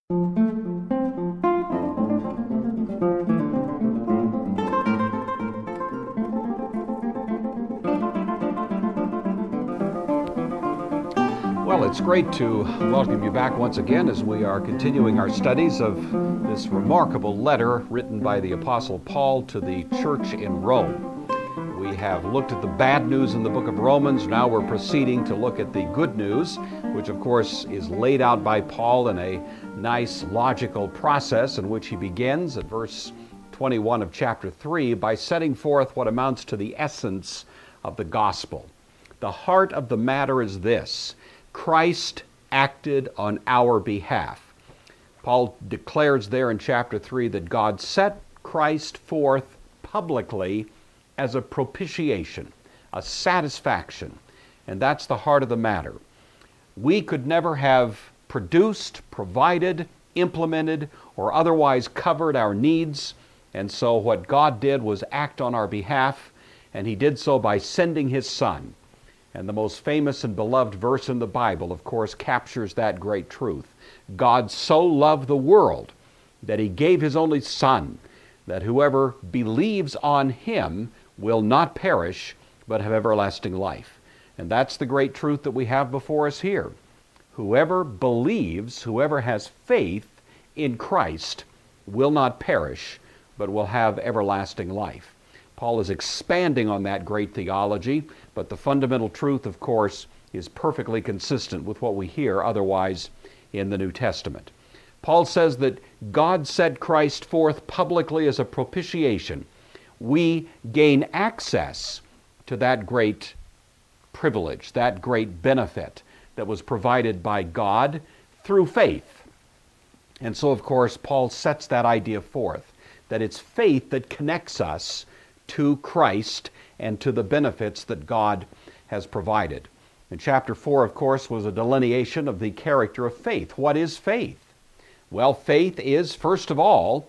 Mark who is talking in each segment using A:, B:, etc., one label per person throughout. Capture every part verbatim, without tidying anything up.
A: Well, it's great to welcome you back once again as we are continuing our studies of this remarkable letter written by the Apostle Paul to the church in Rome. We have looked at the bad news in the book of Romans. Now we're proceeding to look at the good news, which of course is laid out by Paul in a nice logical process in which he begins at verse twenty-one of chapter three by setting forth what amounts to the essence of the gospel. The heart of the matter is this: Christ acted on our behalf. Paul declares there in chapter three that God set Christ forth publicly as a propitiation, a satisfaction, and that's the heart of the matter. We could never have produced, provided, implemented, or otherwise covered our needs, and so what God did was act on our behalf, and he did so by sending his Son. And the most famous and beloved verse in the Bible, of course, captures that great truth. God so loved the world that he gave his only Son, that whoever believes on him will not perish, but have everlasting life. And that's the great truth that we have before us here. Whoever believes, whoever has faith in Christ will not perish, but will have everlasting life. Paul is expanding on that great theology, but the fundamental truth, of course, is perfectly consistent with what we hear otherwise in the New Testament. Paul says that God set Christ forth publicly as a propitiation. We gain access to that great privilege, that great benefit that was provided by God through faith. And so, of course, Paul sets that idea forth, that it's faith that connects us to Christ and to the benefits that God has provided. And chapter four, of course, was a delineation of the character of faith. What is faith? Well, faith is, first of all,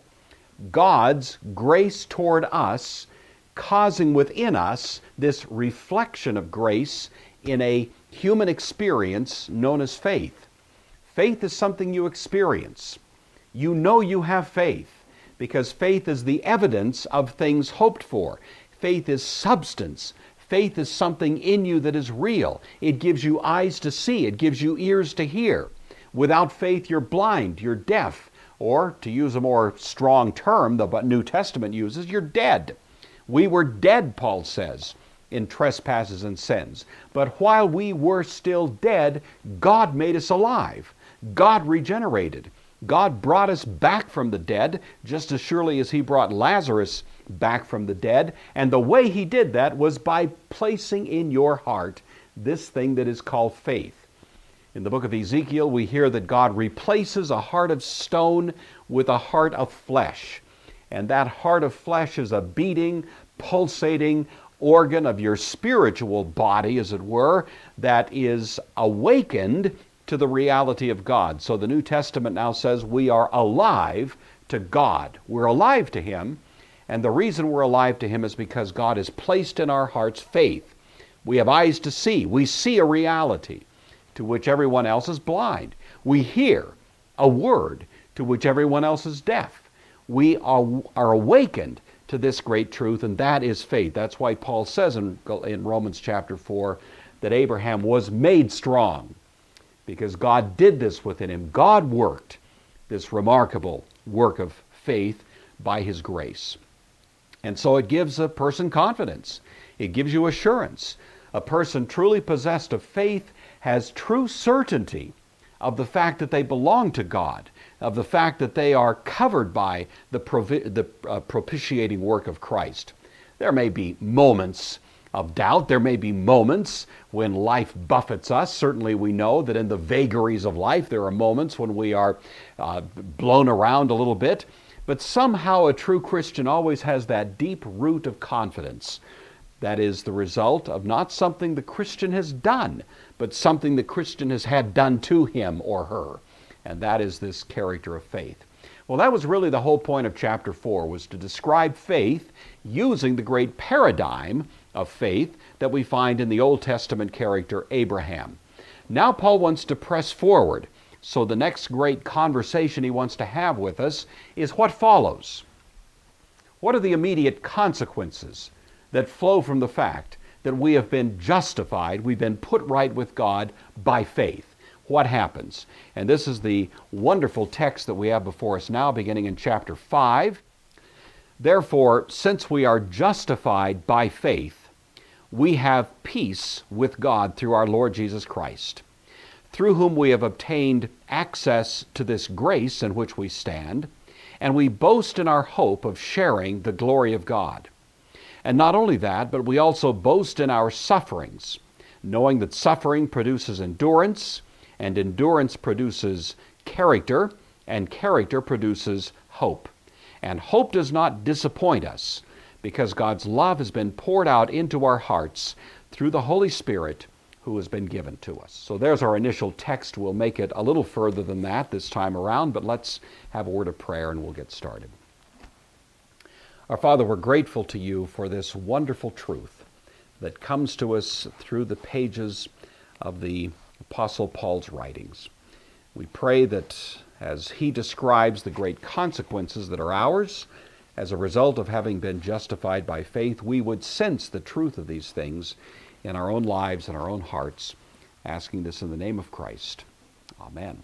A: God's grace toward us, causing within us this reflection of grace in a human experience known as faith. Faith is something you experience. You know you have faith, because faith is the evidence of things hoped for. Faith is substance. Faith is something in you that is real. It gives you eyes to see. It gives you ears to hear. Without faith, you're blind, you're deaf, or, to use a more strong term the New Testament uses, you're dead. We were dead, Paul says, in trespasses and sins. But while we were still dead, God made us alive. God regenerated. God brought us back from the dead, just as surely as he brought Lazarus back from the dead. And the way he did that was by placing in your heart this thing that is called faith. In the book of Ezekiel, we hear that God replaces a heart of stone with a heart of flesh. And that heart of flesh is a beating, pulsating organ of your spiritual body, as it were, that is awakened to the reality of God. So the New Testament now says we are alive to God. We're alive to him, and the reason we're alive to him is because God has placed in our hearts faith. We have eyes to see. We see a reality to which everyone else is blind. We hear a word to which everyone else is deaf. We are, are awakened to this great truth, and that is faith. That's why Paul says in, in Romans chapter four that Abraham was made strong, because God did this within him. God worked this remarkable work of faith by his grace. And so it gives a person confidence. It gives you assurance. A person truly possessed of faith has true certainty of the fact that they belong to God, of the fact that they are covered by the, provi- the uh, propitiating work of Christ. There may be moments of doubt. There may be moments when life buffets us. Certainly we know that in the vagaries of life there are moments when we are uh, blown around a little bit. But somehow a true Christian always has that deep root of confidence that is the result of not something the Christian has done, but something the Christian has had done to him or her. And that is this character of faith. Well, that was really the whole point of chapter four, was to describe faith using the great paradigm of faith that we find in the Old Testament character Abraham. Now Paul wants to press forward So the next great conversation he wants to have with us is what follows. What are the immediate consequences that flow from the fact that we have been justified, we've been put right with God by faith? What happens? And this is the wonderful text that we have before us now, beginning in chapter five. Therefore, since we are justified by faith, we have peace with God through our Lord Jesus Christ, through whom we have obtained access to this grace in which we stand, and we boast in our hope of sharing the glory of God. And not only that, but we also boast in our sufferings, knowing that suffering produces endurance, and endurance produces character, and character produces hope. And hope does not disappoint us, because God's love has been poured out into our hearts through the Holy Spirit who has been given to us. So there's our initial text. We'll make it a little further than that this time around, but let's have a word of prayer and we'll get started. Our Father, we're grateful to you for this wonderful truth that comes to us through the pages of the Apostle Paul's writings. We pray that as he describes the great consequences that are ours as a result of having been justified by faith, we would sense the truth of these things in our own lives and our own hearts, asking this in the name of Christ. Amen.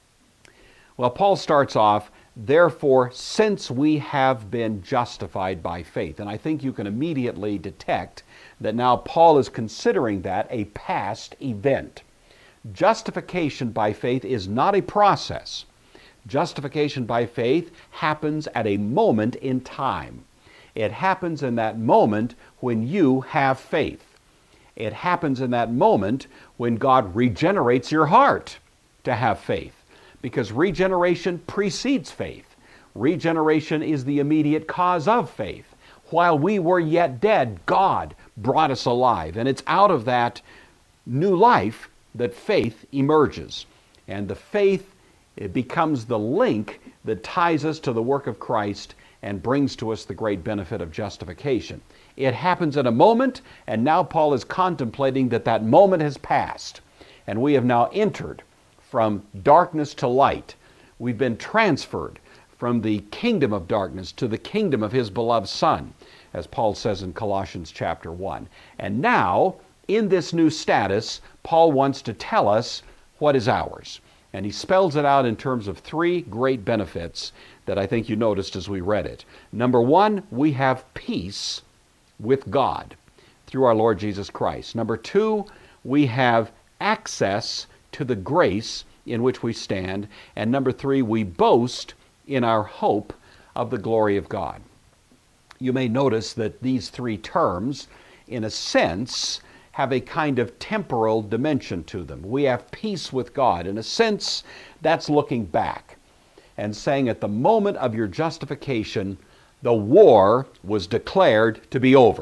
A: Well, Paul starts off, therefore, since we have been justified by faith. And I think you can immediately detect that now Paul is considering that a past event. Justification by faith is not a process. Justification by faith happens at a moment in time. It happens in that moment when you have faith. It happens in that moment when God regenerates your heart to have faith, because regeneration precedes faith. Regeneration is the immediate cause of faith. While we were yet dead, God brought us alive, and it's out of that new life that faith emerges. And the faith, it becomes the link that ties us to the work of Christ and brings to us the great benefit of justification. It happens in a moment, and now Paul is contemplating that that moment has passed, and we have now entered from darkness to light. We've been transferred from the kingdom of darkness to the kingdom of his beloved Son, as Paul says in Colossians chapter one. And now, in this new status, Paul wants to tell us what is ours. And he spells it out in terms of three great benefits that I think you noticed as we read it. Number one, we have peace with God through our Lord Jesus Christ. Number two, we have access to the grace in which we stand. And number three, we boast in our hope of the glory of God. You may notice that these three terms, in a sense, have a kind of temporal dimension to them. We have peace with God. In a sense, that's looking back and saying at the moment of your justification, the war was declared to be over.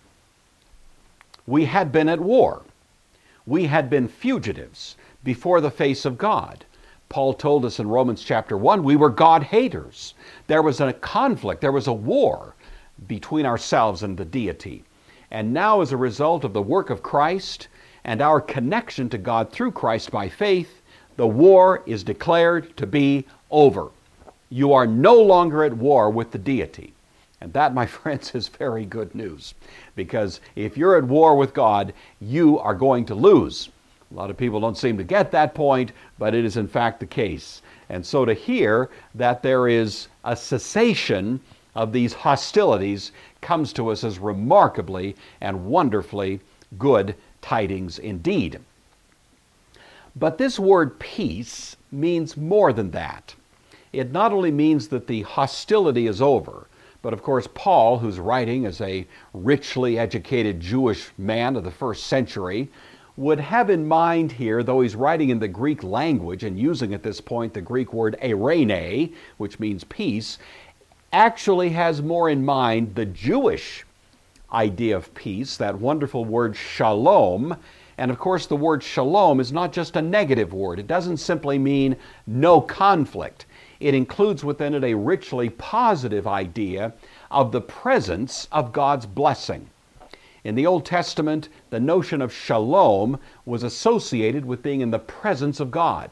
A: We had been at war. We had been fugitives before the face of God. Paul told us in Romans chapter one, we were God haters. There was a conflict, there was a war between ourselves and the deity. And now, as a result of the work of Christ and our connection to God through Christ by faith, the war is declared to be over. You are no longer at war with the deity. And that, my friends, is very good news. Because if you're at war with God, you are going to lose. A lot of people don't seem to get that point, but it is in fact the case. And so to hear that there is a cessation of these hostilities comes to us as remarkably and wonderfully good tidings indeed. But this word peace means more than that. It not only means that the hostility is over, but of course Paul, who's writing as a richly educated Jewish man of the first century, would have in mind here, though he's writing in the Greek language and using at this point the Greek word eirene, which means peace, actually has more in mind the Jewish idea of peace, that wonderful word shalom. And of course the word shalom is not just a negative word. It doesn't simply mean no conflict. It includes within it a richly positive idea of the presence of God's blessing. In the Old Testament, the notion of shalom was associated with being in the presence of God.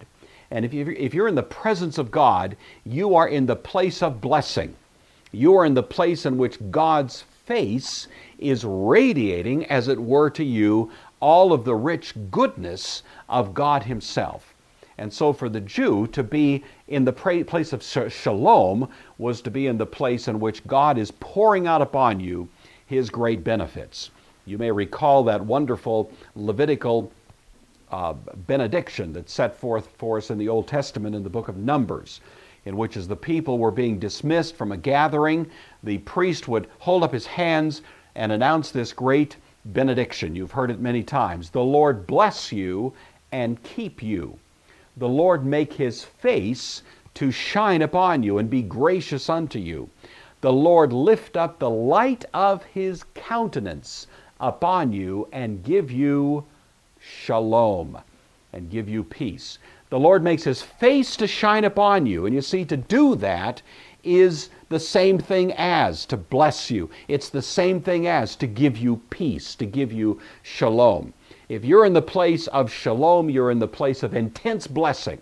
A: And if you're, if you're in the presence of God, you are in the place of blessing. You are in the place in which God's face is radiating, as it were, to you all of the rich goodness of God himself. And so for the Jew to be in the place of shalom was to be in the place in which God is pouring out upon you his great benefits. You may recall that wonderful Levitical uh, benediction that's set forth for us in the Old Testament in the book of Numbers, in which as the people were being dismissed from a gathering, the priest would hold up his hands and announce this great benediction. You've heard it many times. The Lord bless you and keep you. The Lord make his face to shine upon you and be gracious unto you. The Lord lift up the light of his countenance upon you and give you shalom, and give you peace. The Lord makes his face to shine upon you. And you see, to do that is the same thing as to bless you. It's the same thing as to give you peace, to give you shalom. If you're in the place of shalom, you're in the place of intense blessing.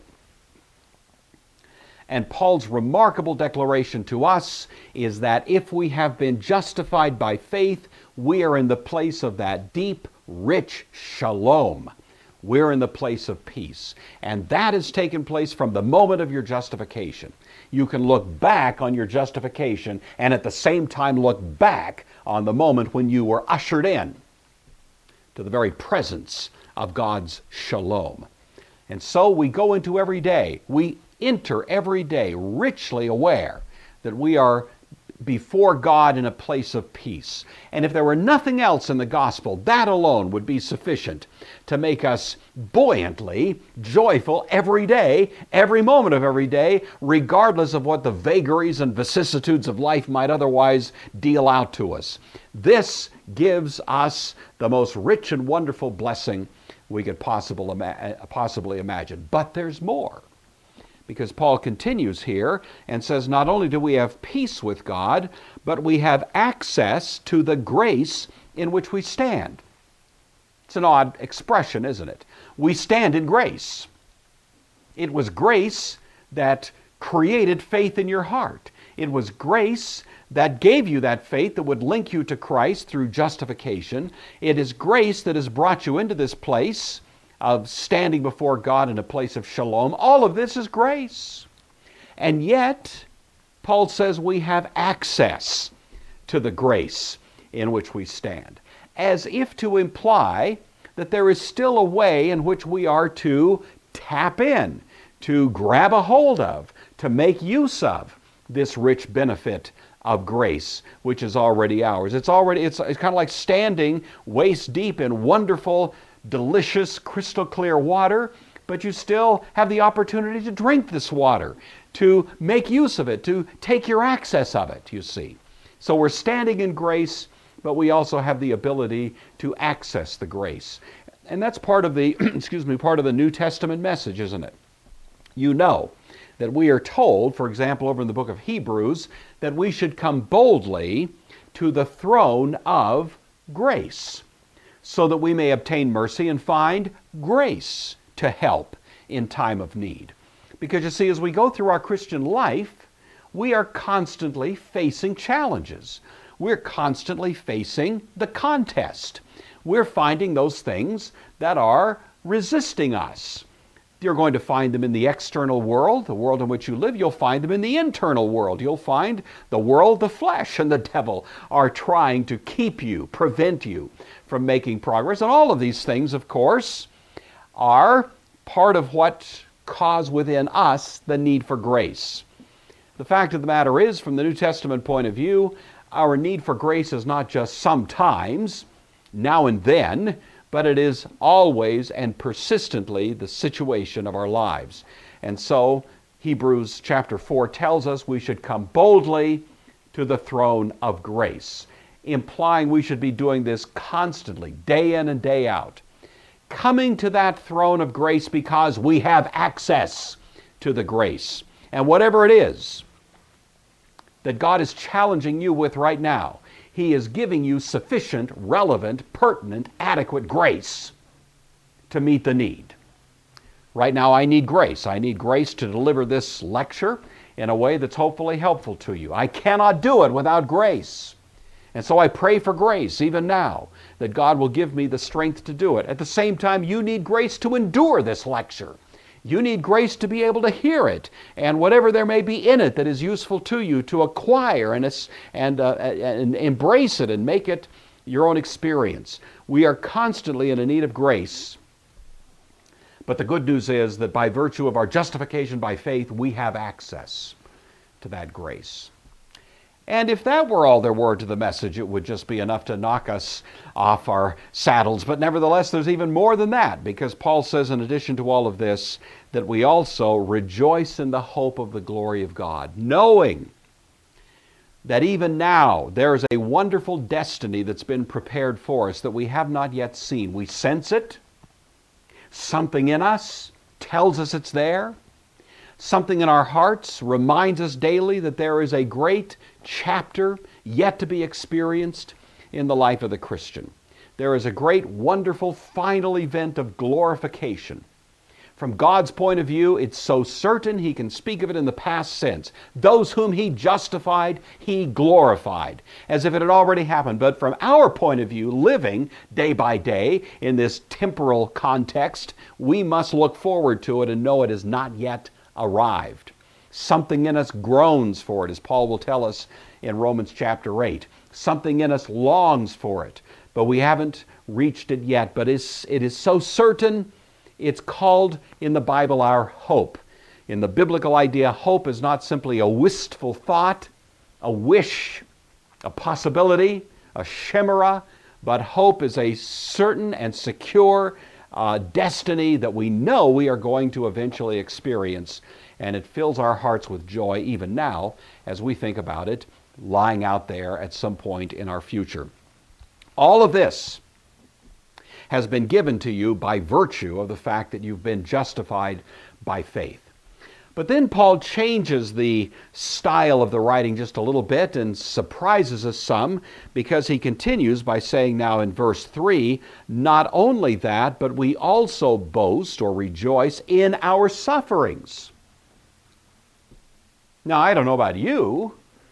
A: And Paul's remarkable declaration to us is that if we have been justified by faith, we are in the place of that deep, rich shalom. We're in the place of peace. And that has taken place from the moment of your justification. You can look back on your justification and at the same time look back on the moment when you were ushered in to the very presence of God's shalom. And so we go into every day. We enter every day richly aware that we are before God in a place of peace. And if there were nothing else in the gospel, that alone would be sufficient to make us buoyantly joyful every day, every moment of every day, regardless of what the vagaries and vicissitudes of life might otherwise deal out to us. This gives us the most rich and wonderful blessing we could possible, possibly imagine. But there's more. Because Paul continues here and says, not only do we have peace with God, but we have access to the grace in which we stand. It's an odd expression, isn't it? We stand in grace. It was grace that created faith in your heart. It was grace that gave you that faith that would link you to Christ through justification. It is grace that has brought you into this place of standing before God in a place of shalom. All of this is grace. And yet, Paul says we have access to the grace in which we stand, as if to imply that there is still a way in which we are to tap in, to grab a hold of, to make use of this rich benefit of grace, which is already ours. It's already, it's, it's kind of like standing waist deep in wonderful, delicious, crystal clear water, but you still have the opportunity to drink this water, to make use of it, to take your access of it, you see. So we're standing in grace, but we also have the ability to access the grace. And that's part of the, excuse me, part of the New Testament message, isn't it? You know that we are told, for example, over in the book of Hebrews, that we should come boldly to the throne of grace, so that we may obtain mercy and find grace to help in time of need. Because you see, as we go through our Christian life, we are constantly facing challenges. We're constantly facing the contest. We're finding those things that are resisting us. You're going to find them in the external world, the world in which you live. You'll find them in the internal world. You'll find the world, the flesh, and the devil are trying to keep you, prevent you from making progress. And all of these things, of course, are part of what cause within us the need for grace. The fact of the matter is, from the New Testament point of view, our need for grace is not just sometimes, now and then, but it is always and persistently the situation of our lives. And so Hebrews chapter four tells us we should come boldly to the throne of grace, implying we should be doing this constantly, day in and day out. Coming to that throne of grace because we have access to the grace. And whatever it is that God is challenging you with right now, He is giving you sufficient, relevant, pertinent, adequate grace to meet the need. Right now I need grace. I need grace to deliver this lecture in a way that's hopefully helpful to you. I cannot do it without grace. And so I pray for grace even now, that God will give me the strength to do it. At the same time, you need grace to endure this lecture. You need grace to be able to hear it, and whatever there may be in it that is useful to you, to acquire and, and, uh, and embrace it and make it your own experience. We are constantly in a need of grace. But the good news is that by virtue of our justification by faith, we have access to that grace. And if that were all there were to the message, it would just be enough to knock us off our saddles. But nevertheless, there's even more than that, because Paul says, in addition to all of this, that we also rejoice in the hope of the glory of God, knowing that even now there is a wonderful destiny that's been prepared for us that we have not yet seen. We sense it. Something in us tells us it's there. Something in our hearts reminds us daily that there is a great chapter yet to be experienced in the life of the Christian. There is a great, wonderful, final event of glorification. From God's point of view, it's so certain He can speak of it in the past sense. Those whom He justified, He glorified, as if it had already happened. But from our point of view, living day by day in this temporal context, we must look forward to it and know it is not yet arrived. Something in us groans for it, as Paul will tell us in Romans chapter eight. Something in us longs for it, but we haven't reached it yet. But it's, it is so certain, it's called in the Bible our hope. In the biblical idea, hope is not simply a wistful thought, a wish, a possibility, a chimera, but hope is a certain and secure uh, destiny that we know we are going to eventually experience. And it fills our hearts with joy even now as we think about it lying out there at some point in our future. All of this has been given to you by virtue of the fact that you've been justified by faith. But then Paul changes the style of the writing just a little bit and surprises us some, because he continues by saying now in verse three, not only that, but we also boast or rejoice in our sufferings. Now, I don't know about you,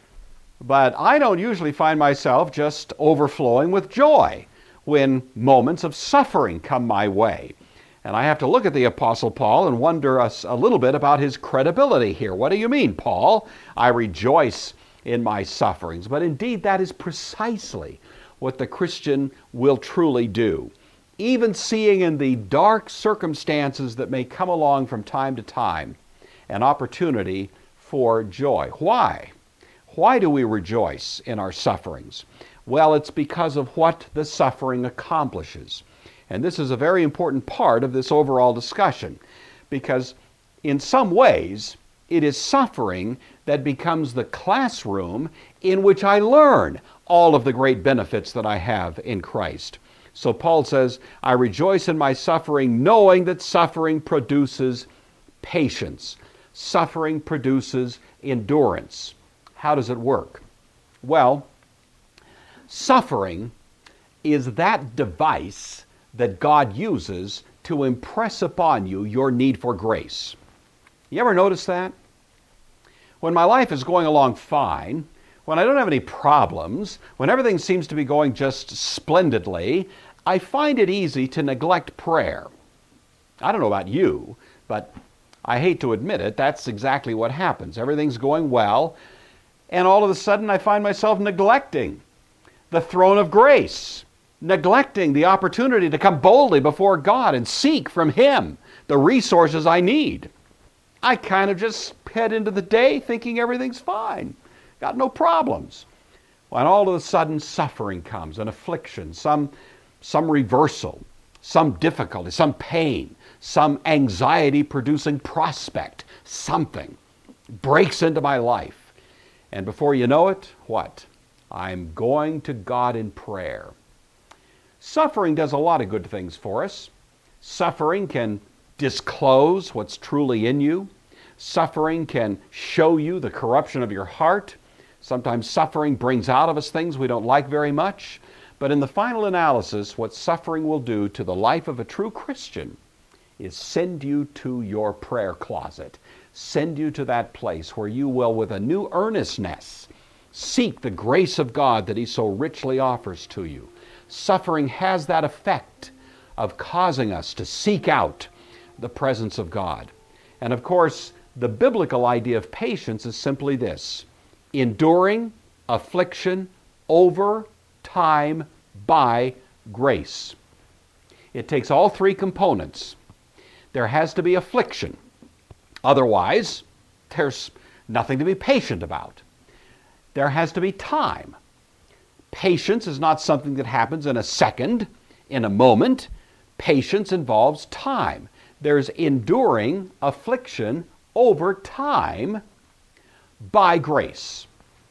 A: but I don't usually find myself just overflowing with joy when moments of suffering come my way. And I have to look at the Apostle Paul and wonder a, a little bit about his credibility here. What do you mean, Paul? I rejoice in my sufferings. But indeed, that is precisely what the Christian will truly do. Even seeing in the dark circumstances that may come along from time to time an opportunity for joy. Why? Why do we rejoice in our sufferings? Well, it's because of what the suffering accomplishes. And this is a very important part of this overall discussion, because in some ways, it is suffering that becomes the classroom in which I learn all of the great benefits that I have in Christ. So Paul says, I rejoice in my suffering, knowing that suffering produces patience. Suffering produces endurance. How does it work? Well, suffering is that device that God uses to impress upon you your need for grace. You ever notice that? When my life is going along fine, when I don't have any problems, when everything seems to be going just splendidly, I find it easy to neglect prayer. I don't know about you, but I hate to admit it, that's exactly what happens. Everything's going well, and all of a sudden I find myself neglecting the throne of grace, neglecting the opportunity to come boldly before God and seek from Him the resources I need. I kind of just head into the day thinking everything's fine, got no problems. When all of a sudden suffering comes, an affliction, some, some reversal, some difficulty, some pain, some anxiety-producing prospect, something breaks into my life. And before you know it, what? I'm going to God in prayer. Suffering does a lot of good things for us. Suffering can disclose what's truly in you. Suffering can show you the corruption of your heart. Sometimes suffering brings out of us things we don't like very much. But in the final analysis, what suffering will do to the life of a true Christian is send you to your prayer closet, send you to that place where you will, with a new earnestness, seek the grace of God that He so richly offers to you. Suffering has that effect of causing us to seek out the presence of God. And of course, the biblical idea of patience is simply this: enduring affliction over time by grace. It takes all three components. There has to be affliction. Otherwise, there's nothing to be patient about. There has to be time. Patience is not something that happens in a second, in a moment. Patience involves time. There's enduring affliction over time by grace.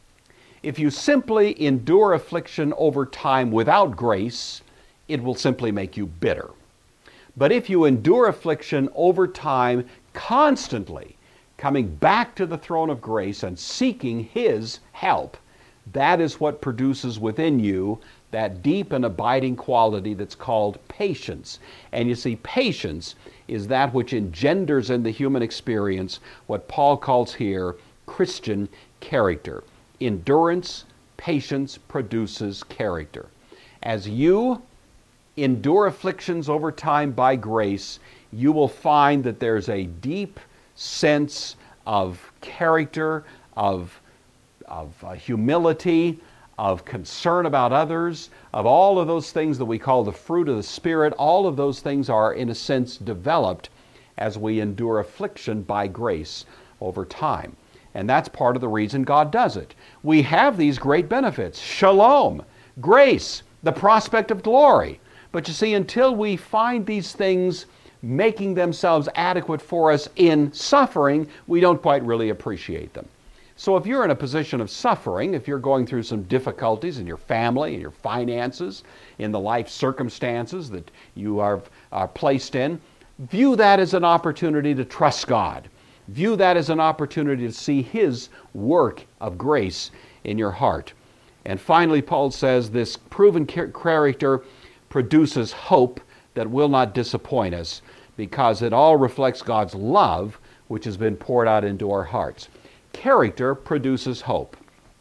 A: If you simply endure affliction over time without grace, it will simply make you bitter. But if you endure affliction over time, constantly coming back to the throne of grace and seeking His help, that is what produces within you that deep and abiding quality that's called patience. And you see, patience is that which engenders in the human experience what Paul calls here Christian character. Endurance, patience produces character. As you endure afflictions over time by grace, you will find that there's a deep sense of character, of, of uh, humility, of concern about others, of all of those things that we call the fruit of the Spirit. All of those things are, in a sense, developed as we endure affliction by grace over time. And that's part of the reason God does it. We have these great benefits: shalom, grace, the prospect of glory. But you see, until we find these things making themselves adequate for us in suffering, we don't quite really appreciate them. So if you're in a position of suffering, if you're going through some difficulties in your family, in your finances, in the life circumstances that you are, are placed in, view that as an opportunity to trust God. View that as an opportunity to see His work of grace in your heart. And finally, Paul says this proven character produces hope that will not disappoint us, because it all reflects God's love which has been poured out into our hearts. Character produces hope.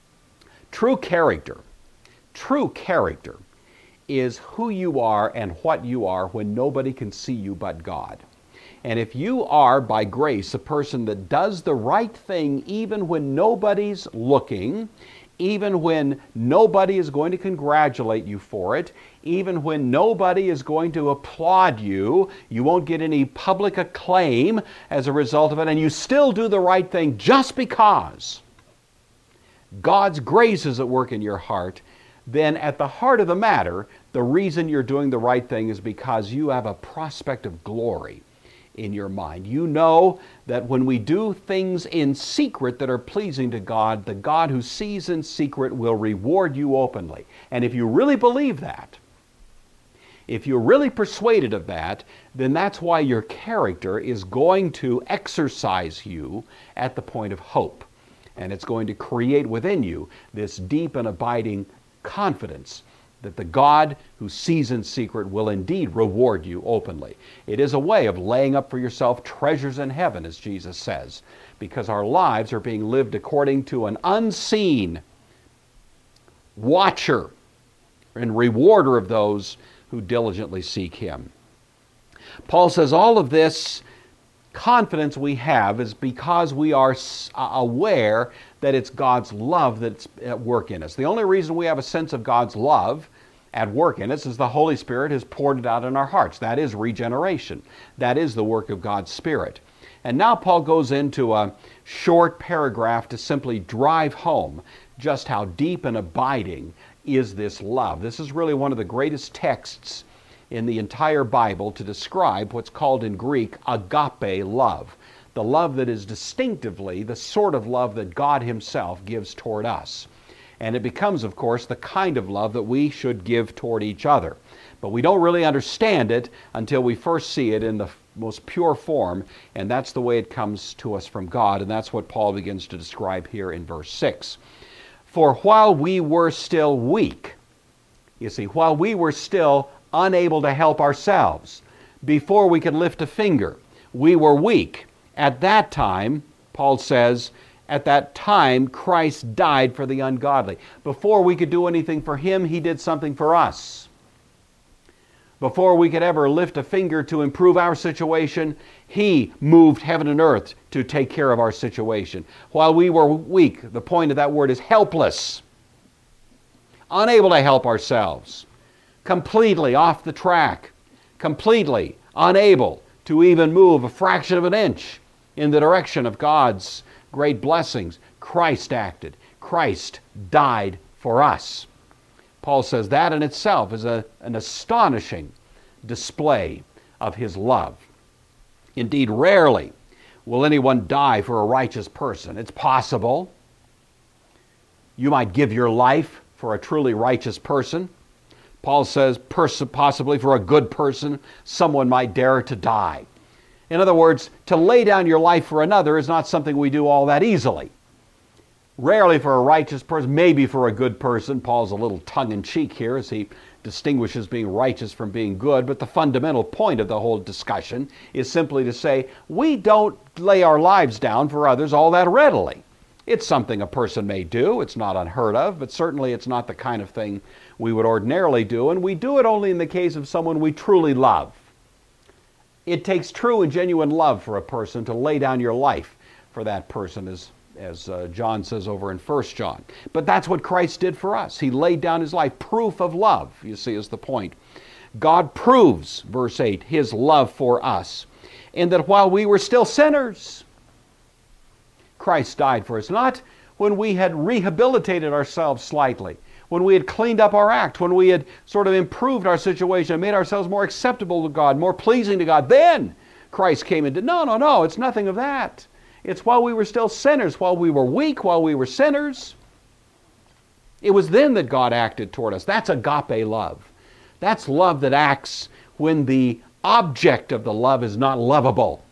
A: True character, true character is who you are and what you are when nobody can see you but God. And if you are, by grace, a person that does the right thing even when nobody's looking, even when nobody is going to congratulate you for it, even when nobody is going to applaud you, you won't get any public acclaim as a result of it, and you still do the right thing just because God's grace is at work in your heart, then at the heart of the matter, the reason you're doing the right thing is because you have a prospect of glory in your mind. You know that when we do things in secret that are pleasing to God, the God who sees in secret will reward you openly. And if you really believe that, if you're really persuaded of that, then that's why your character is going to exercise you at the point of hope. And it's going to create within you this deep and abiding confidence that the God who sees in secret will indeed reward you openly. It is a way of laying up for yourself treasures in heaven, as Jesus says, because our lives are being lived according to an unseen watcher and rewarder of those who diligently seek Him. Paul says all of this confidence we have is because we are aware that it's God's love that's at work in us. The only reason we have a sense of God's love at work in us is the Holy Spirit has poured it out in our hearts. That is regeneration. That is the work of God's Spirit. And now Paul goes into a short paragraph to simply drive home just how deep and abiding is this love. This is really one of the greatest texts in the entire Bible to describe what's called in Greek agape love, the love that is distinctively the sort of love that God Himself gives toward us. And it becomes, of course, the kind of love that we should give toward each other. But we don't really understand it until we first see it in the most pure form, and that's the way it comes to us from God, and that's what Paul begins to describe here in verse six. For while we were still weak, you see, while we were still unable to help ourselves, before we could lift a finger. We were weak. At that time, Paul says, at that time, Christ died for the ungodly. Before we could do anything for him, he did something for us. Before we could ever lift a finger to improve our situation, he moved heaven and earth to take care of our situation. While we were weak, the point of that word is helpless, unable to help ourselves, completely off the track, completely unable to even move a fraction of an inch in the direction of God's great blessings. Christ acted. Christ died for us. Paul says that in itself is a, an astonishing display of his love. Indeed, rarely will anyone die for a righteous person. It's possible. You might give your life for a truly righteous person. Paul says pers- possibly for a good person, someone might dare to die. In other words, to lay down your life for another is not something we do all that easily. Rarely for a righteous person, maybe for a good person. Paul's a little tongue-in-cheek here as he distinguishes being righteous from being good, but the fundamental point of the whole discussion is simply to say we don't lay our lives down for others all that readily. It's something a person may do. It's not unheard of, but certainly it's not the kind of thing we would ordinarily do, and we do it only in the case of someone we truly love. It takes true and genuine love for a person to lay down your life for that person, as, as uh, John says over in First John. But that's what Christ did for us. He laid down his life. Proof of love, you see, is the point. God proves, verse eight, his love for us, in that while we were still sinners, Christ died for us. Not when we had rehabilitated ourselves slightly, when we had cleaned up our act, when we had sort of improved our situation, made ourselves more acceptable to God, more pleasing to God. Then Christ came and did. No, no, no, it's nothing of that. It's while we were still sinners, while we were weak, while we were sinners. It was then that God acted toward us. That's agape love. That's love that acts when the object of the love is not lovable.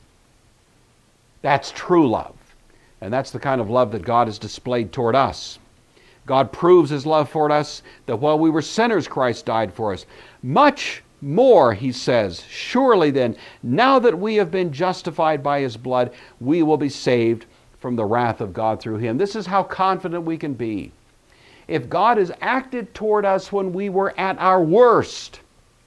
A: That's true love. And that's the kind of love that God has displayed toward us. God proves his love for us, that while we were sinners, Christ died for us. Much more, he says, surely then, now that we have been justified by his blood, we will be saved from the wrath of God through him. This is how confident we can be. If God has acted toward us when we were at our worst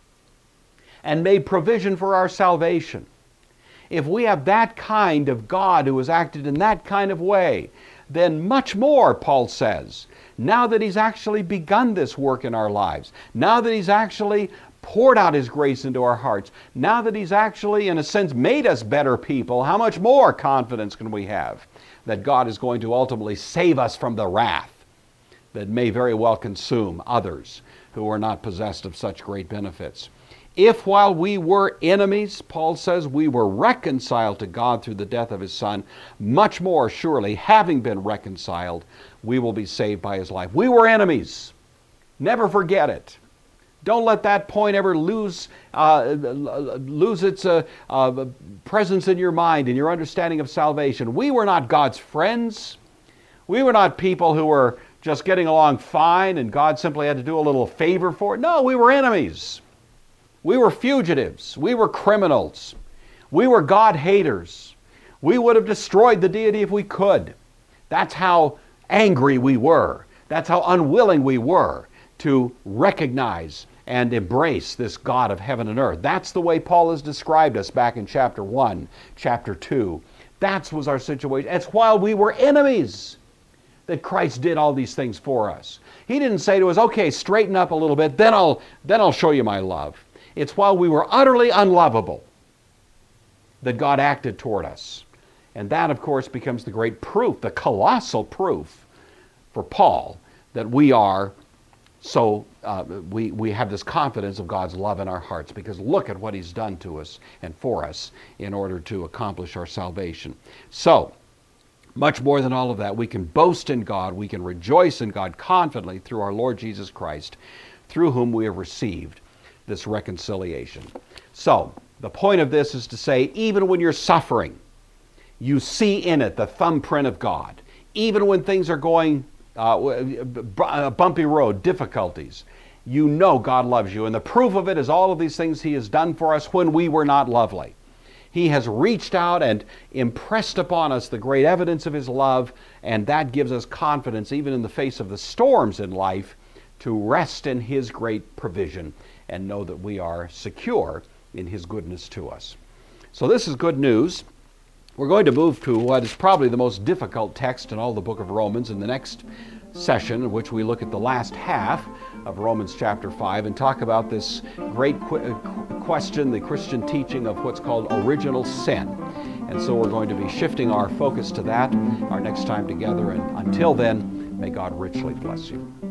A: and made provision for our salvation, if we have that kind of God who has acted in that kind of way, then much more, Paul says, now that he's actually begun this work in our lives, now that he's actually poured out his grace into our hearts, now that he's actually, in a sense, made us better people, how much more confidence can we have that God is going to ultimately save us from the wrath that may very well consume others who are not possessed of such great benefits? If while we were enemies, Paul says, we were reconciled to God through the death of his Son, much more surely, having been reconciled, we will be saved by his life. We were enemies. Never forget it. Don't let that point ever lose uh, lose its uh, uh, presence in your mind and your understanding of salvation. We were not God's friends. We were not people who were just getting along fine and God simply had to do a little favor for it. No, we were enemies. We were fugitives. We were criminals. We were God haters. We would have destroyed the deity if we could. That's how angry we were. That's how unwilling we were to recognize and embrace this God of heaven and earth. That's the way Paul has described us back in chapter one, chapter two. That was our situation. It's while we were enemies that Christ did all these things for us. He didn't say to us, okay, straighten up a little bit, then I'll, then I'll show you my love. It's while we were utterly unlovable that God acted toward us. And that, of course, becomes the great proof, the colossal proof for Paul that we are so, uh, we, we have this confidence of God's love in our hearts, because look at what he's done to us and for us in order to accomplish our salvation. So, much more than all of that, we can boast in God, we can rejoice in God confidently through our Lord Jesus Christ, through whom we have received this reconciliation. So, the point of this is to say, even when you're suffering, you see in it the thumbprint of God. Even when things are going uh, a bumpy road, difficulties, you know God loves you. And the proof of it is all of these things He has done for us when we were not lovely. He has reached out and impressed upon us the great evidence of His love, and that gives us confidence, even in the face of the storms in life, to rest in His great provision and know that we are secure in His goodness to us. So this is good news. We're going to move to what is probably the most difficult text in all the book of Romans in the next session, in which we look at the last half of Romans chapter five and talk about this great qu- question, the Christian teaching of what's called original sin. And so we're going to be shifting our focus to that our next time together. And until then, may God richly bless you.